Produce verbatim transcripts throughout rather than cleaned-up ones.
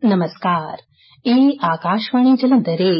नमस्कार ਇਹ ਆਕਾਸ਼ਵਾਣੀ ਜਲੰਧਰ ਏ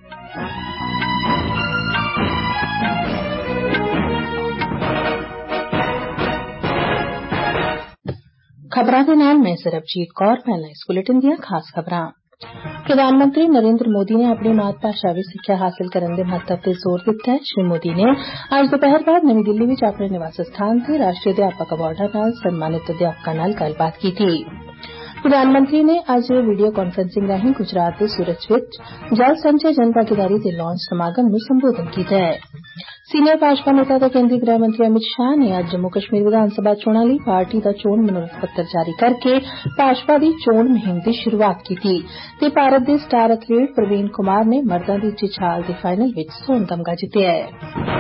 ਖਬਰਾਂ ਦੇ ਨਾਲ ਮੈਂ ਸਰਬਜੀਤ ਕੌਰ। ਪਹਿਲਾਂ ਇਸ ਬੁਲੇਟਿਨ ਦੀਆਂ ਖਾਸ ਖਬਰਾਂ। ਪ੍ਰਧਾਨ ਮੰਤਰੀ ਨਰਿੰਦਰ ਮੋਦੀ ਨੇ ਆਪਣੀ ਮਾਤ ਭਾਸ਼ਾ ਵਿੱਚ ਸਿੱਖਿਆ ਹਾਸਲ ਕਰਨ ਦੇ ਮਹੱਤਵ ਤੇ ਜ਼ੋਰ ਦਿੱਤਾ ਹੈ। ਸ਼੍ਰੀ ਮੋਦੀ ਨੇ ਅੱਜ ਦੁਪਹਿਰ ਬਾਅਦ ਨਵੀਂ ਦਿੱਲੀ ਵਿੱਚ ਆਪਣੇ ਨਿਵਾਸ ਸਥਾਨ ਤੇ ਰਾਸ਼ਟਰੀ ਅਧਿਆਪਕ ਅਵਾਰਡਾਂ ਨਾਲ ਸਨਮਾਨਿਤ ਅਧਿਆਪਕਾਂ ਨਾਲ ਗੱਲਬਾਤ ਕੀਤੀ। ਪ੍ਰਧਾਨ ਮੰਤਰੀ ਨੇ ਅੱਜ ਵੀਡੀਓ ਕਾਨਫਰੰਸਿੰਗ ਰਾਹੀਂ ਗੁਜਰਾਤ ਦੇ ਸੂਰਤ ਵਿੱਚ ਜਲ ਸੰਚੈ ਜਨ ਭਾਗੀਦਾਰੀ ਦੇ ਲਾਂਚ ਸਮਾਗਮ ਨੂੰ ਸੰਬੋਧਨ ਕੀਤਾ ਹੈ। ਸੀਨੀਅਰ ਭਾਜਪਾ ਨੇਤਾ ਤੇ ਕੇਂਦਰੀ ਗ੍ਰਹਿ ਮੰਤਰੀ ਅਮਿਤ ਸ਼ਾਹ ਨੇ ਅੱਜ ਜੰਮੂ ਕਸ਼ਮੀਰ ਵਿਧਾਨ ਸਭਾ ਚੋਣਾਂ ਲਈ ਪਾਰਟੀ ਦਾ ਚੋਣ ਮਨੋਰਥ ਪੱਤਰ ਜਾਰੀ ਕਰਕੇ ਭਾਜਪਾ ਦੀ ਚੋਣ ਮੁਹਿੰਮ ਦੀ ਸ਼ੁਰੂਆਤ ਕੀਤੀ ਤੇ ਭਾਰਤ ਦੇ ਸਟਾਰ ਐਥਲੀਟ ਪ੍ਰਵੀਨ ਕੁਮਾਰ ਨੇ ਮਰਦਾਂ ਦੀ ਉੱਚੀ ਛਾਲ ਦੇ ਫਾਈਨਲ ਵਿੱਚ ਸੋਨ ਤਮਗਾ ਜਿੱਤਿਆ ਹੈ।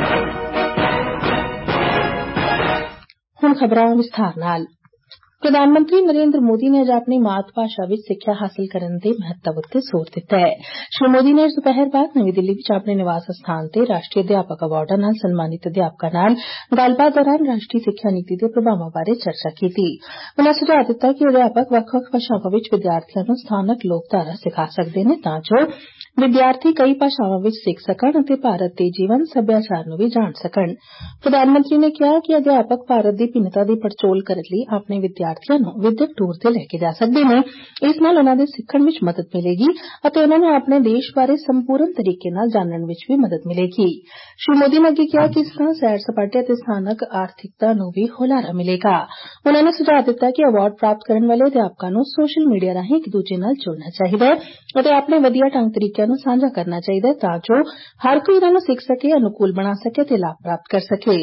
ਹੁਣ ਖਬਰਾਂ ਵਿਸਥਾਰ ਨਾਲ। ਪ੍ਰਧਾਨ ਮੰਤਰੀ ਨਰਿੰਦਰ ਮੋਦੀ ਨੇ ਅੱਜ ਆਪਣੀ ਮਾਤ ਭਾਸ਼ਾ ਵਿੱਚ ਸਿੱਖਿਆ ਹਾਸਲ ਕਰਨ ਦੇ ਮਹੱਤਵ ਉੱਤੇ ਜ਼ੋਰ ਦਿੱਤਾ ਹੈ। ਸ਼੍ਰੀ ਮੋਦੀ ਨੇ ਅੱਜ ਦੁਪਹਿਰ ਬਾਅਦ ਨਵੀਂ ਦਿੱਲੀ ਵਿੱਚ ਆਪਣੇ ਨਿਵਾਸ ਸਥਾਨ ਤੇ ਰਾਸ਼ਟਰੀ ਅਧਿਆਪਕ ਅਵਾਰਡਾਂ ਨਾਲ ਸਨਮਾਨਿਤ ਅਧਿਆਪਕਾਂ ਨਾਲ ਗੱਲਬਾਤ ਦੌਰਾਨ ਰਾਸ਼ਟਰੀ ਸਿੱਖਿਆ ਨੀਤੀ ਦੇ ਪ੍ਰਭਾਵਾਂ ਬਾਰੇ ਚਰਚਾ ਕੀਤੀ। ਉਨ੍ਹਾਂ ਸੁਝਾਅ ਦਿੱਤਾ ਕਿ ਅਧਿਆਪਕ ਵੱਖ-ਵੱਖ ਭਾਸ਼ਾਵਾਂ ਵਿੱਚ ਵਿਦਿਆਰਥੀਆਂ ਨੂੰ ਸਥਾਨਕ ਲੋਕਧਾਰਾ ਸਿਖਾ ਸਕਦੇ ਨੇ ਤਾਂ ਜੋ ਵਿਦਿਆਰਥੀ ਕਈ ਭਾਸ਼ਾਵਾਂ ਵਿੱਚ ਸਿੱਖ ਸਕਣ ਅਤੇ ਭਾਰਤ ਦੇ ਜੀਵਨ ਸੱਭਿਆਚਾਰ ਨੂੰ ਵੀ ਜਾਣ ਸਕਣ। ਪ੍ਰਧਾਨ ਮੰਤਰੀ ਨੇ ਕਿਹਾ ਕਿ ਅਧਿਆਪਕ ਭਾਰਤ ਦੀ ਭਿੰਨਤਾ ਦੀ ਪੜਚੋਲ ਕਰਨ ਲਈ ਆਪਣੇ ਵਿਦਿਆਰਥੀਆਂ ਨੂੰ ਵਿਦਿਅਕ ਟੂਰ ਤੇ ਲੈ ਕੇ ਜਾ ਸਕਦੇ ਨੇ। ਇਸ ਨਾਲ ਉਨ੍ਹਾਂ ਦੇ ਸਿੱਖਣ ਵਿੱਚ ਮਦਦ ਮਿਲੇਗੀ ਅਤੇ ਉਨ੍ਹਾਂ ਨੂੰ ਆਪਣੇ ਦੇਸ਼ ਬਾਰੇ ਸੰਪੂਰਨ ਤਰੀਕੇ ਨਾਲ ਜਾਣਨ ਵਿੱਚ ਵੀ ਮਦਦ ਮਿਲੇਗੀ। ਸ਼੍ਰੀ ਮੋਦੀ ਨੇ ਅੱਗੇ ਕਿਹਾ ਕਿ ਇਸ ਤਰ੍ਹਾਂ ਸੈਰ ਸਪਾਟੇ ਅਤੇ ਸਥਾਨਕ ਆਰਥਿਕਤਾ ਨੂੰ ਵੀ ਹੁਲਾਰਾ ਮਿਲੇਗਾ। ਉਨ੍ਹਾਂ ਨੇ ਸੁਝਾਅ ਦਿੱਤਾ ਕਿ ਅਵਾਰਡ ਪ੍ਰਾਪਤ ਕਰਨ ਵਾਲੇ ਅਧਿਆਪਕਾਂ ਨੂੰ ਸੋਸ਼ਲ ਮੀਡੀਆ ਰਾਹੀਂ ਇੱਕ ਦੂਜੇ ਨਾਲ ਜੁੜਨਾ ਚਾਹੀਦਾ ਹੈ ਅਤੇ ਆਪਣੇ ਵਧੀਆ ਢੰਗ ਤਰੀਕਿਆਂ ਨੂੰ ਸਾਂਝਾ ਕਰਨਾ ਚਾਹੀਦਾ ਹੈ ਤਾਂ ਜੋ ਹਰ ਕੋਈ ਇਹਨਾਂ ਨੂੰ ਸਿੱਖ ਸਕੇ, ਅਨੁਕੂਲ ਬਣਾ ਸਕੇ ਅਤੇ ਲਾਭ ਪ੍ਰਾਪਤ ਕਰ ਸਕੇ।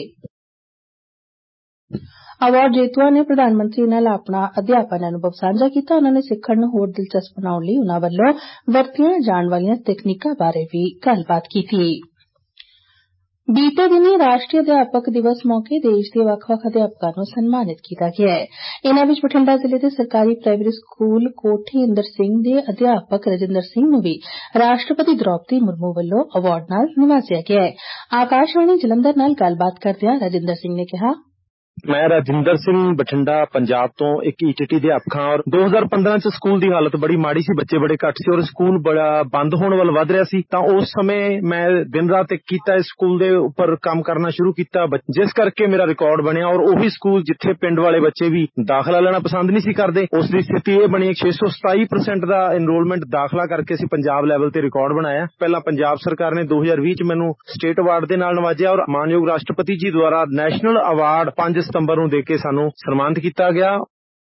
ਅਵਾਰਡ ਜੇਤੂਆਂ ਨੇ ਪ੍ਰਧਾਨ ਮੰਤਰੀ ਨਾਲ ਆਪਣਾ ਅਧਿਆਪਨ ਅਨੁਭਵ ਸਾਂਝਾ ਕੀਤਾ। ਉਨ੍ਹਾਂ ਨੇ ਸਿੱਖਣ ਨੂੰ ਹੋਰ ਦਿਲਚਸਪ ਬਣਾਉਣ ਲਈ ਉਨ੍ਹਾਂ ਵੱਲੋਂ ਵਰਤੀਆਂ ਜਾਣ ਵਾਲੀਆਂ ਤਕਨੀਕਾਂ ਬਾਰੇ ਵੀ ਗੱਲਬਾਤ ਕੀਤੀ। ਬੀਤੇ ਦਿਨੀ ਰਾਸ਼ਟਰੀ ਅਧਿਆਪਕ ਦਿਵਸ ਮੌਕੇ ਦੇਸ਼ ਦੇ ਵੱਖ-ਵੱਖ ਅਧਿਆਪਕਾਂ ਨੂੰ ਸਨਮਾਨਿਤ ਕੀਤਾ ਗਿਆ ਹੈ। ਇਨ੍ਹਾਂ ਵਿੱਚ ਬਠਿੰਡਾ ਜ਼ਿਲ੍ਹੇ ਦੇ ਸਰਕਾਰੀ ਪ੍ਰਾਇਮਰੀ ਸਕੂਲ ਕੋਠੀ ਇੰਦਰ ਸਿੰਘ ਦੇ ਅਧਿਆਪਕ ਰਜਿੰਦਰ ਸਿੰਘ ਨੂੰ ਵੀ ਰਾਸ਼ਟਰਪਤੀ ਦ੍ਰੌਪਦੀ ਮੁਰਮੂ ਵੱਲੋਂ ਅਵਾਰਡ ਨਾਲ ਨਿਵਾਜਿਆ ਗਿਆ ਹੈ। ਆਕਾਸ਼ਵਾਣੀ ਜਲੰਧਰ ਨਾਲ ਗੱਲਬਾਤ ਕਰਦਿਆਂ ਰਜਿੰਦਰ ਸਿੰਘ ਨੇ ਕਿਹਾ, ਮੈਂ ਰਾਜਿੰਦਰ ਸਿੰਘ ਬਠਿੰਡਾ ਪੰਜਾਬ ਤੋਂ ਇੱਕ ਈਟੀਟੀ ਅਧਿਆਪਕ ਹਾਂ ਔਰ ਦੋ ਹਜ਼ਾਰ ਪੰਦਰਾਂ ਚ ਸਕੂਲ ਦੀ ਹਾਲਤ ਬੜੀ ਮਾੜੀ ਸੀ, ਬੱਚੇ ਬੜੇ ਘੱਟ ਸੀ ਔਰ ਸਕੂਲ ਬੜਾ ਬੰਦ ਹੋਣ ਵੱਲ ਵੱਧ ਰਿਹਾ ਸੀ। ਤਾਂ ਉਸ ਸਮੇਂ ਮੈਂ ਦਿਨ ਰਾਤ ਇੱਕ ਕੀਤਾ, ਇਸ ਸਕੂਲ ਦੇ ਉੱਪਰ ਕੰਮ ਕਰਨਾ ਸ਼ੁਰੂ ਕੀਤਾ, ਜਿਸ ਕਰਕੇ ਮੇਰਾ ਰਿਕਾਰਡ ਬਣਿਆ ਔਰ ਉਹੀ ਸਕੂਲ ਜਿੱਥੇ ਪਿੰਡ ਵਾਲੇ ਬੱਚੇ ਵੀ ਦਾਖਲਾ ਲੈਣਾ ਪਸੰਦ ਨਹੀਂ ਸੀ ਕਰਦੇ, ਉਸ ਦੀ ਸਥਿਤੀ ਇਹ ਬਣੀ ਛੇ ਸੌ ਸਤਾਈ ਪਰਸੈਂਟ ਦਾ ਐਨਰੋਲਮੈਂਟ ਦਾਖਲਾ ਕਰਕੇ ਅਸੀਂ ਪੰਜਾਬ ਲੈਵਲ ਤੇ ਰਿਕਾਰਡ ਬਣਾਇਆ। ਪਹਿਲਾਂ ਪੰਜਾਬ ਸਰਕਾਰ ਨੇ ਦੋ ਹਜ਼ਾਰ ਵੀਹ ਚ ਮੈਨੂੰ ਸਟੇਟ ਅਵਾਰਡ ਦੇ ਨਾਲ ਨਵਾਜਿਆ ਔਰ ਮਾਨਯੋਗ ਰਾਸ਼ਟਰਪਤੀ ਜੀ ਦੁਆਰਾ ਨੈਸ਼ਨਲ ਅਵਾਰਡ ਪੰਜ ਸਤੰਬਰ ਨੂੰ ਦੇ ਕੇ ਸਾਨੂੰ ਸਨਮਾਨਿਤ ਕੀਤਾ ਗਿਆ।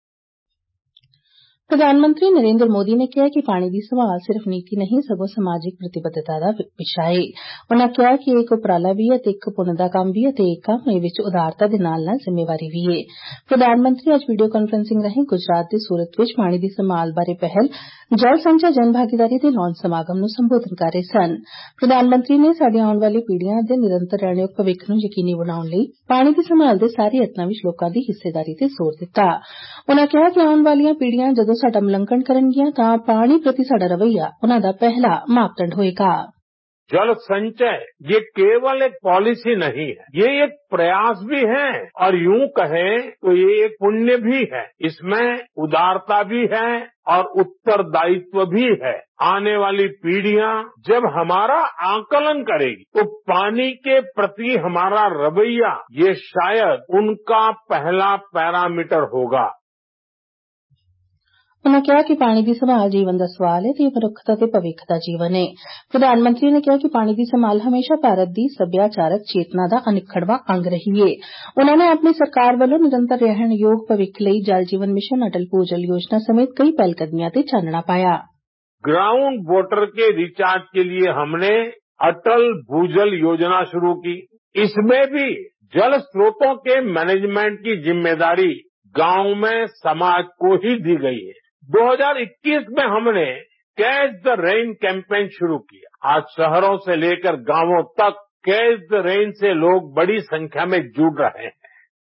ਪ੍ਰਧਾਨ ਮੰਤਰੀ ਨਰਿੰਦਰ ਮੋਦੀ ਨੇ ਕਿਹਾ ਕਿ ਪਾਣੀ ਦੀ ਸੰਭਾਲ ਸਿਰਫ ਨੀਤੀ ਨਹੀਂ ਸਗੋਂ ਸਮਾਜਿਕ ਪ੍ਰਤੀਬੱਧਤਾ ਦਾ ਵਿਸ਼ਾ ਹੈ। ਉਨ੍ਹਾਂ ਕਿਹਾ ਕਿ ਇਹ ਇੱਕ ਉਪਰਾਲਾ ਵੀ ਹੈ ਤੇ ਇੱਕ ਪੁੰਨ ਦਾ ਕੰਮ ਵੀ ਹੈ ਤੇ ਇਹ ਕੰਮ ਇਹ ਵਿੱਚ ਉਦਾਰਤਾ ਦੇ ਨਾਲ ਨਾਲ ਜ਼ਿੰਮੇਵਾਰੀ ਵੀ ਹੈ। ਪ੍ਰਧਾਨ ਮੰਤਰੀ ਅੱਜ ਵੀਡੀਓ ਕਾਨਫਰੰਸਿੰਗ ਰਾਹੀਂ ਗੁਜਰਾਤ ਦੇ ਸੂਰਤ ਵਿੱਚ ਪਾਣੀ ਦੀ ਸੰਭਾਲ ਬਾਰੇ ਪਹਿਲ ਜਲ ਸੰਚੈ ਜਨ ਭਾਗੀਦਾਰੀ ਦੇ ਲਾਂਚ ਸਮਾਗਮ ਨੂੰ ਸੰਬੋਧਨ ਕਰ ਰਹੇ ਸਨ। ਪ੍ਰਧਾਨ ਮੰਤਰੀ ਨੇ ਸਾਡੀਆਂ ਆਉਣ ਵਾਲੀ ਪੀੜ੍ਹੀਆਂ ਦੇ ਨਿਰੰਤਰ ਰਹਿਣਯੋਗ ਭਵਿੱਖ ਨੂੰ ਯਕੀਨੀ ਬਣਾਉਣ ਲਈ ਪਾਣੀ ਦੀ ਸੰਭਾਲ ਦੇ ਸਾਰੇ ਯਤਨਾਂ ਵਿੱਚ ਲੋਕਾਂ ਦੀ ਹਿੱਸੇਦਾਰੀ ਤੇ ਜ਼ੋਰ ਦਿੱਤਾ। ਉਨ੍ਹਾਂ ਕਿਹਾ ਕਿ ਆਉਣ ਵਾਲੀਆਂ ਪੀੜ੍ਹੀਆਂ ਜਦੋਂ ਸਾਡਾ ਮੁਲਾਂਕਣ ਕਰਨਗੀਆਂ ਤਾਂ ਪਾਣੀ ਪ੍ਰਤੀ ਸਾਡਾ ਰਵੱਈਆ ਉਨ੍ਹਾਂ ਦਾ ਪਹਿਲਾ ਮਾਪਦੰਡ ਹੋਏਗਾ। जल संचय ये केवल एक पॉलिसी नहीं है, ये एक प्रयास भी है और यूं कहें तो ये एक पुण्य भी है। इसमें उदारता भी है और उत्तरदायित्व भी है। आने वाली पीढ़ियां जब हमारा आकलन करेगी तो पानी के प्रति हमारा रवैया ये शायद उनका पहला पैरामीटर होगा। उन्होंने कहा कि पानी की संभाल जीवन का सवाल है तो मनुखता ते भविख का जीवन है। प्रधानमंत्री ने कहा कि पानी की संभाल हमेशा भारत की सभ्याचारक चेतना का अनिखड़वा अंग रही है। उन्होंने अपनी सरकार वालों निरंतर रहन योग भविख लई जल जीवन मिशन, अटल भूजल योजना समेत कई पहलकदमियां ते चानना पाया। ग्राउंड वाटर के रिचार्ज के लिए हमने अटल भूजल योजना शुरू की। इसमें भी जल स्रोतों के मैनेजमेंट की जिम्मेदारी गांव में समाज को ही दी गई है। दो हज़ार इक्कीस में हमने कैच द रेन कैंपेन शुरू किया। आज शहरों से लेकर गांवों तक कैच द रेन से लोग बड़ी संख्या में जुड़ रहे हैं।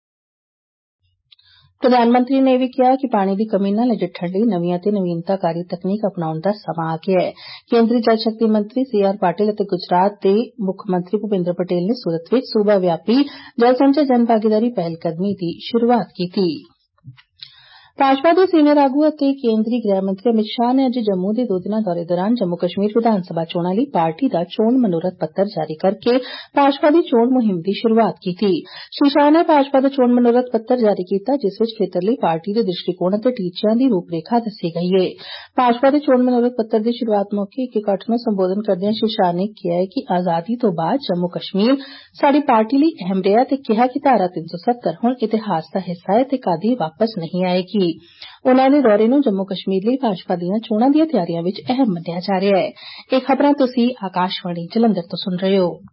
प्रधानमंत्री ने भी कहा कि पानी की कमी न नजिठण लई नवीं ते नवीनताकारी तकनीक अपनाउण दा समां आ गया है। केंद्रीय जल शक्ति मंत्री सी आर पाटिल ते गुजरात दे मुख मंत्री भूपेंद्र पटेल ने सूरत विच सूबा व्यापी जल संचय जन भागीदारी पहलकदमी दी शुरुआत कीती। ਭਾਜਪਾ ਦੇ ਸੀਨੀਅਰ ਆਗੂ ਅਤੇ ਕੇਂਦਰੀ ਗ੍ਰਹਿ ਮੰਤਰੀ ਅਮਿਤ ਸ਼ਾਹ ਨੇ ਅੱਜ ਜੰਮੂ ਦੇ ਦੋ ਦਿਨਾਂ ਦੌਰੇ ਦੌਰਾਨ ਜੰਮੂ ਕਸ਼ਮੀਰ ਵਿਧਾਨ ਸਭਾ ਚੋਣਾਂ ਲਈ ਪਾਰਟੀ ਦਾ ਚੋਣ ਮਨੋਰਥ ਪੱਤਰ ਜਾਰੀ ਕਰਕੇ ਭਾਜਪਾ ਦੀ ਚੋਣ ਮੁਹਿੰਮ ਦੀ ਸ਼ੁਰੂਆਤ ਕੀਤੀ। ਸ਼੍ਰੀ ਸ਼ਾਹ ਨੇ ਭਾਜਪਾ ਦਾ ਚੋਣ ਮਨੋਰਥ ਪੱਤਰ ਜਾਰੀ ਕੀਤਾ, ਜਿਸ ਵਿੱਚ ਖੇਤਰ ਲਈ ਪਾਰਟੀ ਦੇ ਦ੍ਰਿਸ਼ਟੀਕੋਣ ਅਤੇ ਟੀਚਿਆਂ ਦੀ ਰੂਪਰੇਖਾ ਦੱਸੀ ਗਈ ਹੈ। ਭਾਜਪਾ ਦੇ ਚੋਣ ਮਨੋਰਥ ਪੱਤਰ ਦੀ ਸ਼ੁਰੂਆਤ ਮੌਕੇ ਇੱਕ ਇਕੱਠ ਨੂੰ ਸੰਬੋਧਨ ਕਰਦਿਆਂ ਸ਼੍ਰੀ ਸ਼ਾਹ ਨੇ ਕਿਹਾ ਕਿ ਆਜ਼ਾਦੀ ਤੋਂ ਬਾਅਦ ਜੰਮੂ ਕਸ਼ਮੀਰ ਸਾਡੀ ਪਾਰਟੀ ਲਈ ਅਹਿਮ ਰਿਹਾ ਤੇ ਕਿਹਾ ਕਿ ਧਾਰਾ ਤਿੰਨ ਸੌ ਸੱਤਰ ਹੁਣ ਇਤਿਹਾਸ ਦਾ ਹਿੱਸਾ ਹੈ ਤੇ ਕਦੀ ਵਾਪਸ ਨਹੀਂ ਆਏਗੀ। ਉਨ੍ਹਾਂ ਦੇ ਦੌਰੇ ਨੂੰ ਜੰਮੂ ਕਸ਼ਮੀਰ ਲਈ ਭਾਜਪਾ ਦੀਆਂ ਚੋਣਾਂ ਦੀਆਂ ਤਿਆਰੀਆਂ ਵਿੱਚ ਅਹਿਮ ਮੰਨਿਆ ਜਾ ਰਿਹਾ ਹੈ। ਇਹ ਖਬਰਾਂ ਤੁਸੀਂ ਆਕਾਸ਼ਵਾਣੀ ਜਲੰਧਰ ਤੋਂ ਸੁਣ ਰਹੇ ਹੋ।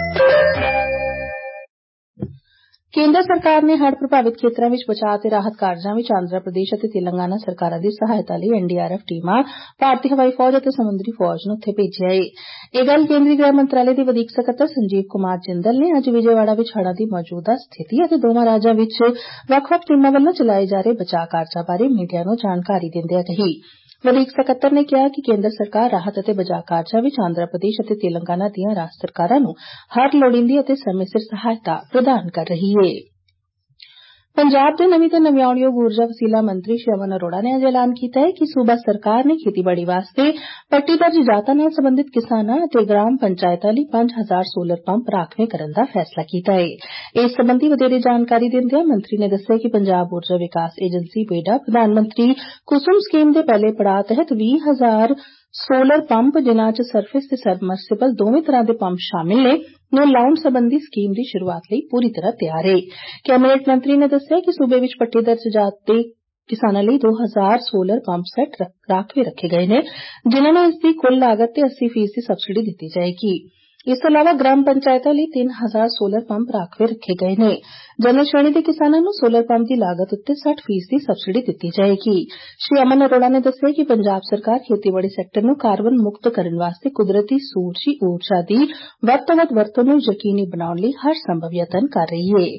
ਕੇਂਦਰ ਸਰਕਾਰ ਨੇ ਹੜ੍ਹ ਪ੍ਰਭਾਵਿਤ ਖੇਤਰਾਂ ਵਿੱਚ ਬਚਾਅ ਤੇ ਰਾਹਤ ਕਾਰਜਾਂ ਵਿੱਚ ਆਂਧਰਾ ਪ੍ਰਦੇਸ਼ ਅਤੇ ਤੇਲੰਗਾਨਾ ਸਰਕਾਰਾਂ ਦੀ ਸਹਾਇਤਾ ਲਈ ਐਨ ਡੀ ਆਰ ਐਫ ਟੀਮਾਂ, ਭਾਰਤੀ ਹਵਾਈ ਫੌਜ ਅਤੇ ਸਮੁੰਦਰੀ ਫੌਜ ਨੂੰ ਉੱਥੇ ਭੇਜਿਆ ਹੈ। ਇਹ ਗੱਲ ਕੇਂਦਰੀ ਗ੍ਰਹਿ ਮੰਤਰਾਲੇ ਦੇ ਵਧੀਕ ਸਕੱਤਰ ਸੰਜੀਵ ਕੁਮਾਰ ਜਿੰਦਲ ਨੇ ਅੱਜ ਵਿਜੇਵਾੜਾ ਵਿੱਚ ਹੜ੍ਹਾਂ ਦੀ ਮੌਜੂਦਾ ਸਥਿਤੀ ਅਤੇ ਦੋਵਾਂ ਰਾਜਾਂ ਵਿੱਚ ਵੱਖ-ਵੱਖ ਟੀਮਾਂ ਵੱਲੋਂ ਚਲਾਏ ਜਾ ਰਹੇ ਬਚਾਅ ਕਾਰਜਾਂ ਬਾਰੇ ਮੀਡੀਆ ਨੂੰ ਜਾਣਕਾਰੀ ਦਿੰਦਿਆਂ ਕਹੀ। ਵਧੀਕ ਸਕੱਤਰ ਨੇ ਕਿਹਾ ਕਿ ਕੇਂਦਰ ਸਰਕਾਰ ਰਾਹਤ ਅਤੇ ਬਚਾਅ ਕਾਰਜਾਂ ਵਿੱਚ ਆਂਧਰਾ ਪ੍ਰਦੇਸ਼ ਅਤੇ ਤੇਲੰਗਾਨਾ ਦੀਆਂ ਰਾਜ ਸਰਕਾਰਾਂ ਨੂੰ ਹਰ ਲੋੜੀਂਦੀ ਅਤੇ ਸਮੇਂ ਸਿਰ ਸਹਾਇਤਾ ਪ੍ਰਦਾਨ ਕਰ ਰਹੀ ਹੈ। ਪੰਜਾਬ ਦੇ ਨਵੀਂ ਤੇ ਨਵਿਆਉਣਯੋਗ ਊਰਜਾ ਵਸੀਲਾ ਮੰਤਰੀ ਸ਼੍ਰੀ ਅਮਨ ਅਰੋੜਾ ਨੇ ਅੱਜ ਐਲਾਨ ਕੀਤਾ ਹੈ ਕਿ ਸੂਬਾ ਸਰਕਾਰ ਨੇ ਖੇਤੀਬਾੜੀ ਵਾਸਤੇ ਪੱਟੀਦਰਜ ਜਾਤਾਂ ਨਾਲ ਸਬੰਧਿਤ ਕਿਸਾਨਾਂ ਅਤੇ ਗ੍ਰਾਮ ਪੰਚਾਇਤਾਂ ਲਈ ਪੰਜ ਹਜ਼ਾਰ ਸੋਲਰ ਪੰਪ ਰਾਖਵੇਂ ਕਰਨ ਦਾ ਫੈਸਲਾ ਕੀਤਾ ਹੈ। ਇਸ ਸਬੰਧੀ ਵਧੇਰੇ ਜਾਣਕਾਰੀ ਦਿੰਦਿਆਂ ਮੰਤਰੀ ਨੇ ਦੱਸਿਆ ਕਿ ਪੰਜਾਬ ਊਰਜਾ ਵਿਕਾਸ ਏਜੰਸੀ ਬੇਡਾ ਪ੍ਰਧਾਨ ਮੰਤਰੀ ਕੁਸੁਮ ਸਕੀਮ ਦੇ ਪਹਿਲੇ ਪੜਾਅ ਤਹਿਤ ਵੀਹ ਹਜ਼ਾਰ ਸੋਲਰ ਪੰਪ, ਜਿਨ੍ਹਾਂ ਚ ਸਰਫੇਸ ਤੇ ਸਬਮਰਸੀਬਲ ਦੋਵੇਂ ਤਰ੍ਹਾਂ ਦੇ ਪੰਪ ਸ਼ਾਮਿਲ ਨੇ, ਨੂੰ ਲਾਉਣ ਸਬੰਧੀ ਸਕੀਮ ਦੀ ਸ਼ੁਰੂਆਤ ਲਈ ਪੂਰੀ ਤਰ੍ਹਾਂ ਤਿਆਰ ਹੈ। ਕੈਬਨਿਟ ਮੰਤਰੀ ਨੇ ਦੱਸਿਆ ਕਿ ਸੂਬੇ ਵਿੱਚ ਪੱਟੀਦਰਜ ਜਾਤ ਦੇ ਕਿਸਾਨਾਂ ਲਈ ਦੋ ਹਜ਼ਾਰ ਸੋਲਰ ਪੰਪ ਸੈੱਟ ਰਾਖਵੇਂ ਰੱਖੇ ਗਏ ਨੇ, ਜਿਨ੍ਹਾਂ ਨੂੰ ਇਸ ਦੀ ਕੁੱਲ ਲਾਗਤ ਤੇ ਅੱਸੀ ਫੀਸਦੀ ਸਬਸਿਡੀ ਦਿੱਤੀ ਜਾਏਗੀ। ਇਸ ਤੋਂ ਇਲਾਵਾ ਗ੍ਰਾਮ ਪੰਚਾਇਤਾਂ ਲਈ ਤਿੰਨ ਹਜ਼ਾਰ ਸੋਲਰ ਪੰਪ ਰਾਖਵੇਂ ਰੱਖੇ ਗਏ ਨੇ। ਜਨਰਲ ਸ਼੍ਰੇਣੀ ਦੇ ਕਿਸਾਨਾਂ ਨੂੰ ਸੋਲਰ ਪੰਪ ਦੀ ਲਾਗਤ ਉੱਤੇ ਸੱਠ ਫੀਸਦੀ ਸਬਸਿਡੀ ਦਿੱਤੀ ਜਾਏਗੀ। ਸ਼੍ਰੀ ਅਮਨ ਅਰੋੜਾ ਨੇ ਦੱਸਿਆ ਕਿ ਪੰਜਾਬ ਸਰਕਾਰ ਖੇਤੀਬਾੜੀ ਸੈਕਟਰ ਨੂੰ ਕਾਰਬਨ ਮੁਕਤ ਕਰਨ ਵਾਸਤੇ ਕੁਦਰਤੀ ਸੂਰਜੀ ਊਰਜਾ ਦੀ ਵੱਧ ਤੋਂ ਵੱਧ ਵਰਤੋਂ ਨੂੰ ਯਕੀਨੀ ਬਣਾਉਣ ਲਈ ਹਰ ਸੰਭਵ ਯਤਨ ਕਰ ਰਹੀ ਹੈ।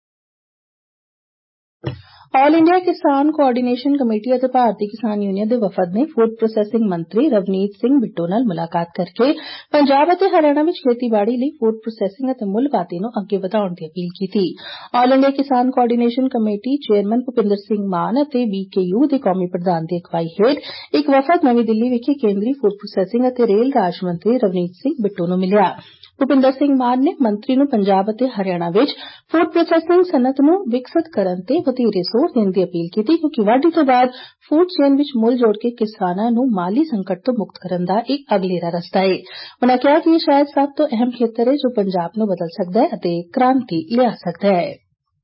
All India Kisan coordination committee ਅਤੇ ਭਾਰਤੀ ਕਿਸਾਨ ਯੂਨੀਅਨ ਦੇ ਵਫਦ ਨੇ ਫੂਡ ਪ੍ਰੋਸੈਸਿੰਗ ਮੰਤਰੀ ਰਵਨੀਤ ਸਿੰਘ ਬਿੱਟੂ ਨਾਲ ਮੁਲਾਕਾਤ ਕਰਕੇ ਪੰਜਾਬ ਅਤੇ ਹਰਿਆਣਾ ਵਿੱਚ ਖੇਤੀਬਾੜੀ ਲਈ ਫੂਡ ਪ੍ਰੋਸੈਸਿੰਗ ਅਤੇ ਮੁੱਲਬਾਜ਼ੀ ਨੂੰ ਅੱਗੇ ਵਧਾਉਣ ਦੀ ਅਪੀਲ ਕੀਤੀ। All India Kisan coordination committee chairman Bhupinder Singh Mann ਅਤੇ ਬੀ ਕੇ ਯੂ ਦੇ ਕੌਮੀ ਪ੍ਰਧਾਨ ਦੀ ਅਗਵਾਈ ਹੇਠ ਇੱਕ ਵਫਦ ਨਵੀਂ ਦਿੱਲੀ ਵਿਖੇ ਕੇਂਦਰੀ ਫੂਡ ਪ੍ਰੋਸੈਸਿੰਗ ਅਤੇ ਰੇਲ ਰਾਜ ਮੰਤਰੀ ਰਵਨੀਤ ਸਿੰਘ ਬਿੱਟੂ ਨੂੰ ਮਿਲਿਆ। ਭੁਪਿੰਦਰ ਸਿੰਘ ਮਾਨ ਨੇ ਮੰਤਰੀ ਨੂੰ ਪੰਜਾਬ ਅਤੇ ਹਰਿਆਣਾ ਵਿੱਚ ਫੂਡ ਪ੍ਰੋਸੈਸਿੰਗ ਸਨਅਤ ਨੂੰ ਵਿਕਸਿਤ ਕਰਨ ਤੇ ਵਧੇਰੇ ਜ਼ੋਰ ਦੇਣ ਦੀ ਅਪੀਲ ਕੀਤੀ, ਕਿਉਂਕਿ ਵਾਢੀ ਤੋਂ ਬਾਅਦ ਫੂਡ ਚੇਨ ਵਿੱਚ ਮੁੱਲ ਜੋੜ ਕੇ ਕਿਸਾਨਾਂ ਨੂੰ ਮਾਲੀ ਸੰਕਟ ਤੋਂ ਮੁਕਤ ਕਰਨ ਦਾ ਇੱਕ ਅਗਲੇਰਾ ਰਸਤਾ ਹੈ। ਉਨ੍ਹਾਂ ਕਿਹਾ ਕਿ ਇਹ ਸ਼ਾਇਦ ਸਭ ਤੋਂ ਅਹਿਮ ਖੇਤਰ ਹੈ ਜੋ ਪੰਜਾਬ ਨੂੰ ਬਦਲ ਸਕਦਾ ਹੈ ਅਤੇ ਕ੍ਰਾਂਤੀ ਲਿਆ ਸਕਦਾ ਹੈ।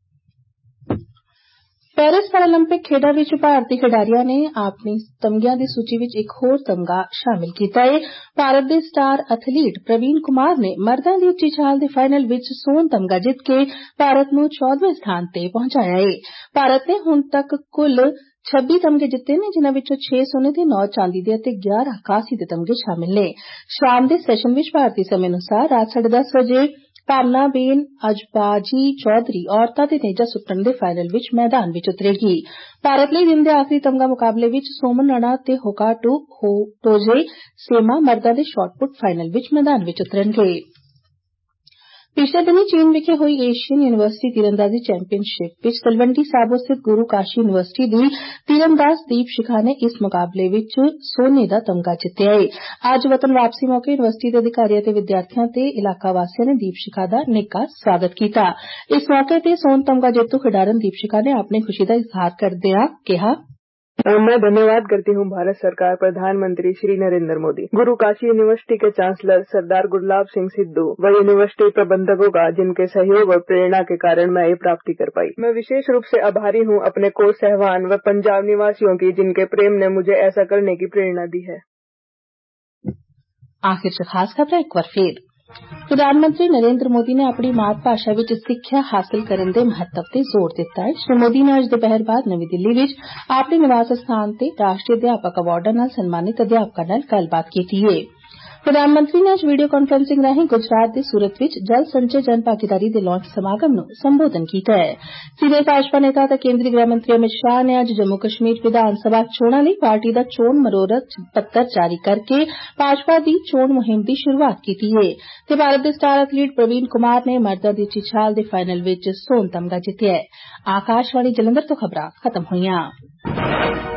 ਪੈਰਿਸ ਪੈਰਾਲੰਪਿਕ ਖੇਡਾਂ ਵਿੱਚ ਭਾਰਤੀ ਖਿਡਾਰੀਆਂ ਨੇ ਆਪਣੀ ਤਮਗਿਆਂ ਦੀ ਸੂਚੀ ਵਿੱਚ ਇੱਕ ਹੋਰ ਤਮਗਾ ਸ਼ਾਮਿਲ ਕੀਤਾ ਹੈ। ਭਾਰਤ ਦੇ ਸਟਾਰ ਐਥਲੀਟ ਪ੍ਰਵੀਨ ਕੁਮਾਰ ਨੇ ਮਰਦਾਂ ਦੀ ਉੱਚੀ ਛਾਲ ਦੇ ਫਾਈਨਲ ਵਿੱਚ ਸੋਨ ਤਮਗਾ ਜਿੱਤ ਕੇ ਭਾਰਤ ਨੂੰ ਚੌਦਵੇਂ ਸਥਾਨ ਤੇ ਪਹੁੰਚਾਇਆ ਹੈ। ਭਾਰਤ ਨੇ ਹੁਣ ਤੱਕ ਕੁੱਲ ਛੱਬੀ ਤਮਗੇ ਜਿੱਤੇ ਨੇ, ਜਿਨ੍ਹਾਂ ਵਿੱਚੋਂ ਛੇ ਸੋਨੇ ਤੇ ਨੌ ਚਾਂਦੀ ਦੇ ਅਤੇ ਗਿਆਰਾਂ ਕਾਂਸੀ ਦੇ ਤਮਗੇ ਸ਼ਾਮਿਲ ਨੇ। ਸ਼ਾਮ ਦੇ ਸੈਸ਼ਨ ਵਿੱਚ ਭਾਰਤੀ ਸਮੇਂ ਅਨੁਸਾਰ ਰਾਤ ਸਾਢੇ ਦਸ ਵਜੇ ਭਾਵਨਾਬੇਨ ਅਜਬਾਜੀ ਚੌਧਰੀ ਔਰਤਾਂ ਦੇ ਨੇਜਾ ਸੁੱਟਣ ਦੇ ਫਾਈਨਲ ਵਿੱਚ ਮੈਦਾਨ ਵਿੱਚ ਉਤਰੇਗੀ। ਭਾਰਤ ਲਈ ਦਿਨ ਦੇ ਆਖਰੀ ਤਮਗਾ ਮੁਕਾਬਲੇ ਵਿੱਚ ਸੋਮਨ ਰਾਣਾ ਤੇ ਹੋਕਾਟੂ ਟੋਜੇ ਸੇਮਾ ਮਰਦਾਂ ਦੇ ਸ਼ਾਟਪੁੱਟ ਫਾਈਨਲ ਵਿੱਚ ਮੈਦਾਨ ਵਿੱਚ ਉਤਰਨਗੇ। ਪਿਛਲੇ ਦਿਨੀਂ ਚੀਨ ਵਿਖੇ ਹੋਈ ਏਸ਼ੀਅਨ ਯੂਨੀਵਰਸਿਟੀ ਤੀਰਅੰਦਾਜ਼ੀ ਚੈਂਪੀਅਨਸ਼ਿਪ ਵਿੱਚ ਤਲਵੰਡੀ ਸਾਬੋ ਸਥਿਤ ਗੁਰੂ ਕਾਸ਼ੀ ਯੂਨੀਵਰਸਿਟੀ ਦੀ ਤੀਰਅੰਦਾਜ਼ ਦੀਪ ਸ਼ਿਖਾ ਨੇ ਇਸ ਮੁਕਾਬਲੇ ਵਿੱਚ ਸੋਨੇ ਦਾ ਤਮਗਾ ਜਿੱਤਿਆ ਹੈ। ਅੱਜ ਵਤਨ ਵਾਪਸੀ ਮੌਕੇ ਯੂਨੀਵਰਸਿਟੀ ਦੇ ਅਧਿਕਾਰੀਆਂ ਤੇ ਵਿਦਿਆਰਥੀਆਂ ਤੇ ਇਲਾਕਾ ਵਾਸੀਆਂ ਨੇ ਦੀਪ ਸ਼ਿਖਾ ਦਾ ਨਿੱਘਾ ਸਵਾਗਤ ਕੀਤਾ। ਇਸ ਮੌਕੇ ਤੇ ਸੋਨ ਤਮਗਾ ਜੇਤੂ ਖਿਡਾਰਨ ਦੀਪ ਸ਼ਿਖਾ ਨੇ ਆਪਣੀ ਖੁਸ਼ੀ ਦਾ ਇਜ਼ਹਾਰ ਕਰਦਿਆਂ ਕਿਹਾ, मैं धन्यवाद करती हूँ भारत सरकार, प्रधानमंत्री श्री नरेंद्र मोदी, गुरु काशी यूनिवर्सिटी के चांसलर सरदार गुरलाब सिंह सिद्धू व यूनिवर्सिटी प्रबंधकों का, जिनके सहयोग और प्रेरणा के कारण मैं ये प्राप्ति कर पाई। मैं विशेष रूप से आभारी हूँ अपने कोच सहवान व पंजाब निवासियों की, जिनके प्रेम ने मुझे ऐसा करने की प्रेरणा दी है। आखिर च खास खबर एक बार फिर प्रधानमंत्री नरेंद्र मोदी ने अपनी मात भाषा विच सिक्ख्या हासिल करने के महत्व ते जोर दिता है। श्री मोदी ने अज दोपहर बाद नवी दिल्ली विच अपने निवास स्थान ते राष्ट्रीय अध्यापक अवार्डां नाल सन्मानित अध्यापकां नाल गलबात कीती है। प्रधानमंत्री ने अज वीडियो कांफ्रेंसिंग राहीं गुजरात के सूरत विच जल संचय जन भागीदारी के लॉन्च समागम नूं संबोधन किया है। सीनियर भाजपा नेता ते केंद्रीय गृह मंत्री अमित शाह ने अज जम्मू कश्मीर विधान सभा चोणां लई पार्टी दा चोण मनोरथ पत्र जारी करके भाजपा दी चोण मुहिम दी शुरुआत की है ते भारत दे स्टार एथलीट प्रवीण कुमार ने मर्दां दी उच्ची छाल दे फाइनल विच सोन तमगा जित्तिया है। आकाशवाणी जलंधर तो खबरां खत्म होईयां। हैं।